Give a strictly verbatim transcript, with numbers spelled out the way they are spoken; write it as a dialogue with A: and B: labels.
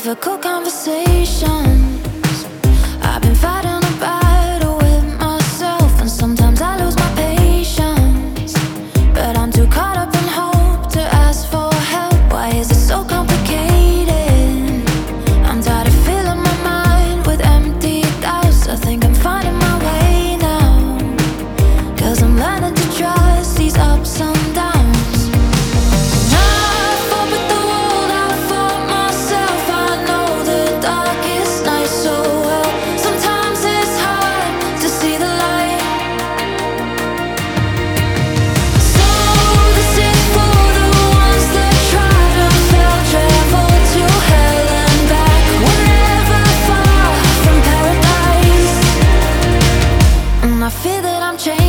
A: difficult conversations. I've been fighting a battle with myself, and sometimes I lose my patience. But I'm too caught up in hope to ask for help. Why is it so complicated? I'm tired of filling my mind with empty doubts. I think I'm finding my way now, 'cause I'm learning to trust these ups and downs. I fear that I'm changing.